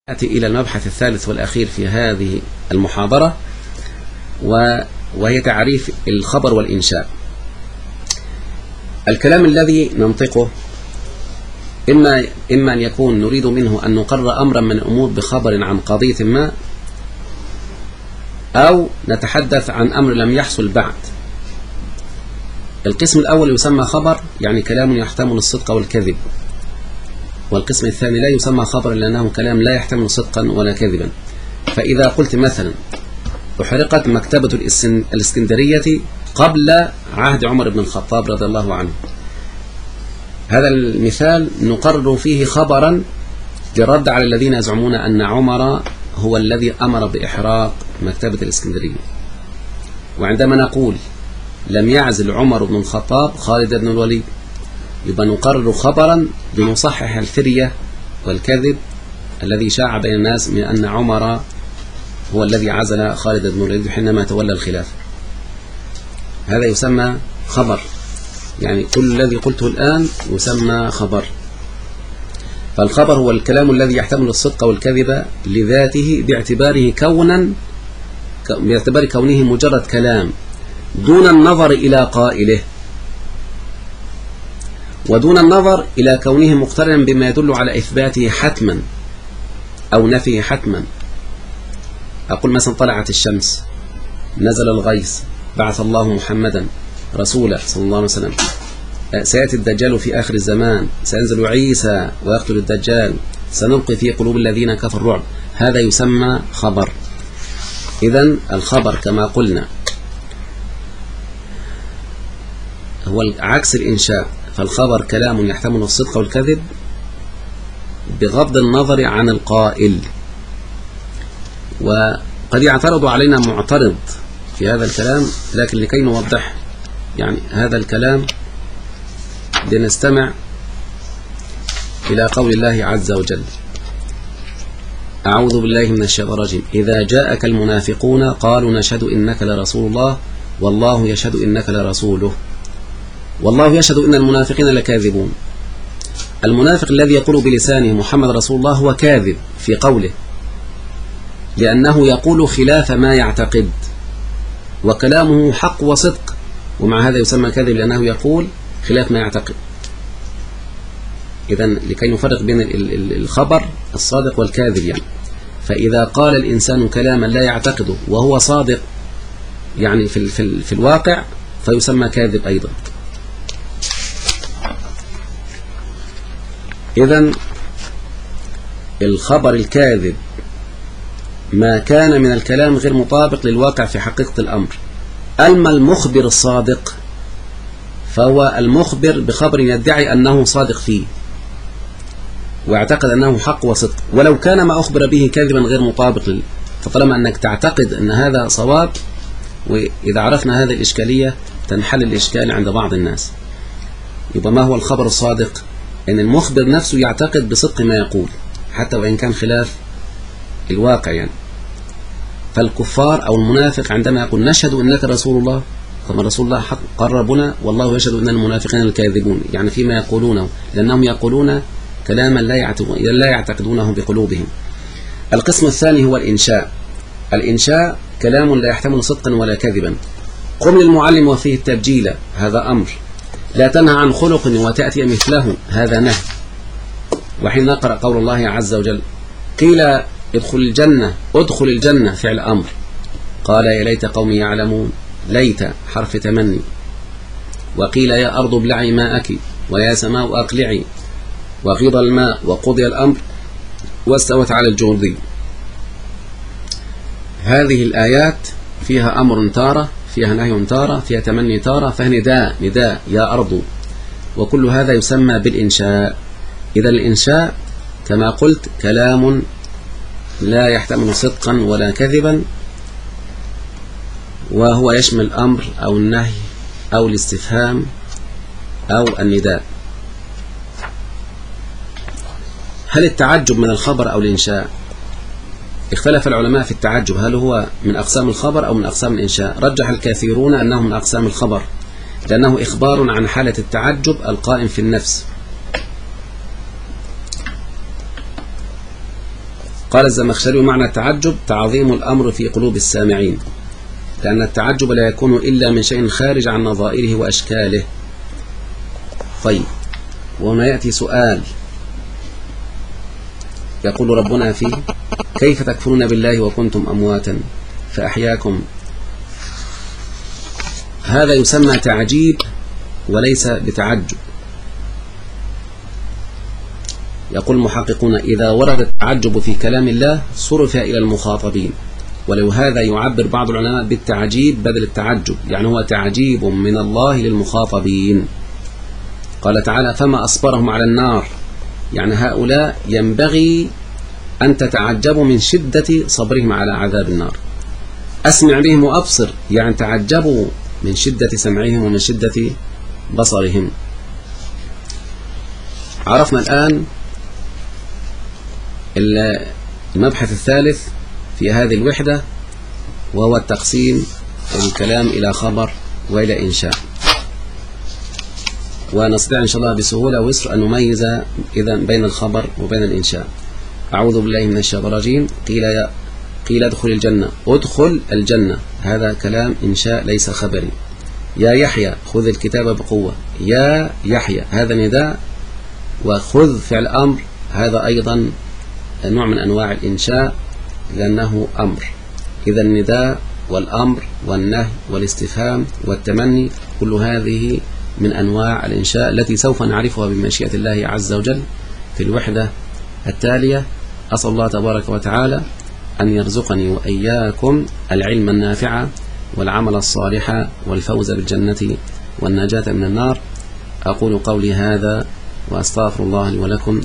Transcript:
نأتي إلى المبحث الثالث والأخير في هذه المحاضرة، وهي تعريف الخبر والإنشاء. الكلام الذي ننطقه إما أن يكون نريد منه أن نقرر أمرا من الأمور بخبر عن قضية ما، أو نتحدث عن أمر لم يحصل بعد. القسم الأول يسمى خبر، يعني كلام يحتمل الصدق والكذب، والقسم الثاني لا يسمى خبر لأنه كلام لا يحتمل صدقا ولا كذبا. فإذا قلت مثلا أحرقت مكتبة الإسكندرية قبل عهد عمر بن الخطاب رضي الله عنه، هذا المثال نقرر فيه خبرا للرد على الذين يزعمون أن عمر هو الذي أمر بإحراق مكتبة الإسكندرية. وعندما نقول لم يعزل عمر بن الخطاب خالد بن الوليد، يبقى نقرر خبرا لنصحح الفرية والكذب الذي شاع بين الناس من أن عمر هو الذي عزل خالد بن الوليد حينما تولى الخلافة. هذا يسمى خبر، يعني كل الذي قلته الآن يسمى خبر. فالخبر هو الكلام الذي يحتمل الصدق والكذب لذاته باعتبار كونه مجرد كلام دون النظر إلى قائله، ودون النظر إلى كونه مقترنا بما يدل على إثباته حتما أو نفيه حتما. أقول مثلا طلعت الشمس، نزل الغيث، بعث الله محمدا رسولا صلى الله عليه وسلم، سيأتي الدجال في آخر الزمان، سينزل عيسى ويقتل الدجال، سنلقي في قلوب الذين كفروا الرعب. هذا يسمى خبر. إذن الخبر كما قلنا هو عكس الإنشاء. فالخبر كلام يحتمل الصدق والكذب بغض النظر عن القائل. وقد يعترض علينا معترض في هذا الكلام، لكن لكي نوضح يعني هذا الكلام لنستمع إلى قول الله عز وجل: أعوذ بالله من الشيطان الرجيم. إذا جاءك المنافقون قالوا نشهد إنك لرسول الله والله يشهد إنك لرسوله والله يشهد إن المنافقين لكاذبون. المنافق الذي يقول بلسانه محمد رسول الله هو كاذب في قوله، لأنه يقول خلاف ما يعتقد، وكلامه حق وصدق، ومع هذا يسمى كاذب لأنه يقول خلاف ما يعتقد. إذن لكي نفرق بين الخبر الصادق والكاذب يعني. فإذا قال الإنسان كلاما لا يعتقده وهو صادق يعني في الواقع فيسمى كاذب أيضا. إذن الخبر الكاذب ما كان من الكلام غير مطابق للواقع في حقيقة الأمر. أما المخبر الصادق فهو المخبر بخبر يدعي أنه صادق فيه ويعتقد أنه حق وصدق، ولو كان ما أخبر به كاذبا غير مطابق فطالما أنك تعتقد أن هذا صواب، وإذا عرفنا هذه الإشكالية تنحل الإشكال عند بعض الناس. يبقى ما هو الخبر الصادق؟ أن المخبر نفسه يعتقد بصدق ما يقول حتى وإن كان خلاف الواقع يعني. فالكفار أو المنافق عندما يقول نشهد إنك رسول الله، فما رسول الله حق قربنا والله يشهد إن المنافقين الكاذبون، يعني فيما يقولونه، لأنهم يقولون كلاما لا يعتقدونه بقلوبهم. القسم الثاني هو الإنشاء. الإنشاء كلام لا يحتمل صدقا ولا كذبا. قم للمعلم وفيه التبجيل، هذا أمر. لا تنهى عن خلق وتأتي مثله، هذا نهي. وحين نقرأ قول الله عز وجل: قيل ادخل الجنة فعل أمر، قال يا ليت قومي يعلمون، ليت حرف تمني. وقيل يا أرض ابلعي ماءك ويا سماء أقلعي، وغيض الماء وقضي الأمر واستوت على الجودي. هذه الآيات فيها أمر تارة، فيها نهي تارة، فيها تمني تارة، فيها نداء يا أرض، وكل هذا يسمى بالإنشاء. إذا الإنشاء كما قلت كلام لا يحتمل صدقا ولا كذبا، وهو يشمل الأمر أو النهي أو الاستفهام أو النداء. هل التعجب من الخبر أو الإنشاء؟ اختلف العلماء في التعجب، هل هو من أقسام الخبر أو من أقسام الإنشاء؟ رجح الكثيرون أنه من أقسام الخبر، لأنه إخبار عن حالة التعجب القائم في النفس. قال الزمخشري: معنى التعجب تعظيم الأمر في قلوب السامعين، لأن التعجب لا يكون إلا من شيء خارج عن نظائره وأشكاله. طيب، وهنا يأتي سؤال يقول ربنا فيه: كيف تكفرون بالله وكنتم أمواتا فأحياكم. هذا يسمى تعجيب وليس بتعجب. يقول المحققون: إذا ورد التعجب في كلام الله صرف إلى المخاطبين، ولو هذا يعبر بعض العلماء بالتعجيب بدل التعجب، يعني هو تعجيب من الله للمخاطبين. قال تعالى: فما أصبرهم على النار، يعني هؤلاء ينبغي أن تتعجبوا من شدة صبرهم على عذاب النار. أسمع بهم وأبصر، يعني تعجبوا من شدة سمعهم ومن شدة بصرهم. عرفنا الآن المبحث الثالث في هذه الوحدة، وهو التقسيم الكلام إلى خبر وإلى إنشاء. ونستطيع إن شاء الله بسهولة ويسر أن نميز إذن بين الخبر وبين الإنشاء. أعوذ بالله من الشيطان الرجيم. قيل ادخل الجنة، ادخل الجنة، هذا كلام إنشاء ليس خبري. يا يحيى خذ الكتاب بقوة، يا يحيى هذا نداء، وخذ فعل أمر، هذا أيضا نوع من أنواع الإنشاء لأنه أمر. إذا النداء والأمر والنهي والاستفهام والتمني كل هذه من أنواع الإنشاء التي سوف نعرفها بمشيئة الله عز وجل في الوحدة التالية. أسأل الله تبارك وتعالى أن يرزقني وإياكم العلم النافع والعمل الصالح والفوز بالجنة والنجاة من النار. أقول قولي هذا وأستغفر الله لي ولكم.